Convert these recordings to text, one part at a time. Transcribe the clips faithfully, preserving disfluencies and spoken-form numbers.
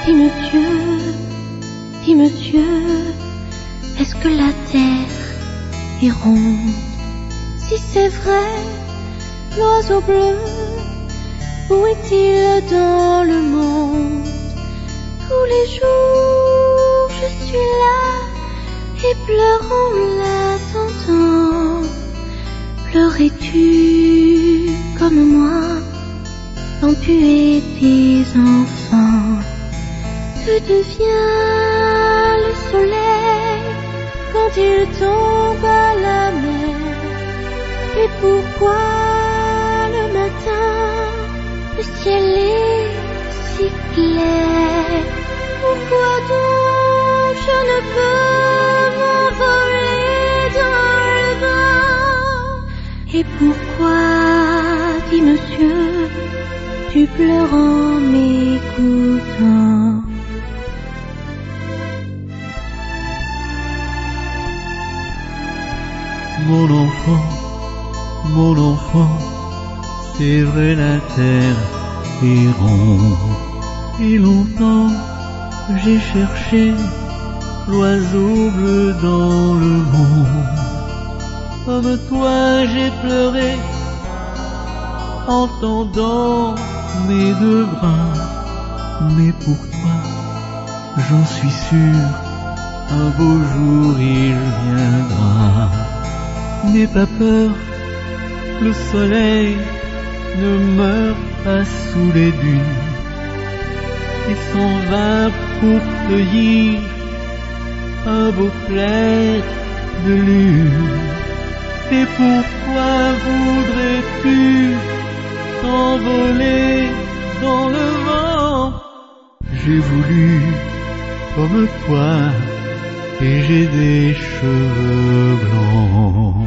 Dis monsieur, dis monsieur, est-ce que la terre est ronde? Si c'est vrai, l'oiseau bleu, où est-il dans le monde? Tous les jours je suis là et pleure en l'attendant. Pleurais-tu comme moi quand tu étais enfant? Que devient le soleil quand il tombe à la mer? Et pourquoi le matin le ciel est si clair? Pourquoi donc je ne peux m'envoler dans le vent? Et pourquoi, dis monsieur, tu pleures en m'écoutant? Mon enfant, mon enfant, c'est vrai la terre est ronde. Et longtemps j'ai cherché l'oiseau bleu dans le monde. Comme toi j'ai pleuré en tendant mes deux bras. Mais pour toi, j'en suis sûr, un beau jour il viendra. N'aie pas peur, le soleil ne meurt pas sous les dunes. Il s'en va pour cueillir un beau clair de lune. Et pourquoi voudrais-tu t'envoler dans le vent? J'ai voulu comme toi et j'ai des cheveux blancs.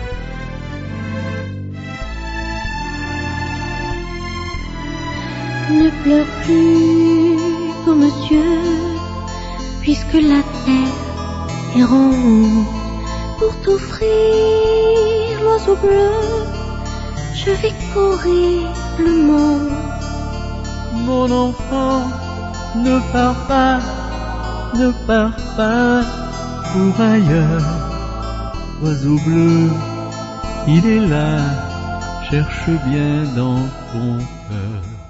Ne pleure plus, oh monsieur, puisque la terre est ronde. Pour t'offrir l'oiseau bleu, je vais courir le monde. Mon enfant, ne pars pas, ne pars pas pour ailleurs. Oiseau bleu, il est là, cherche bien dans ton cœur.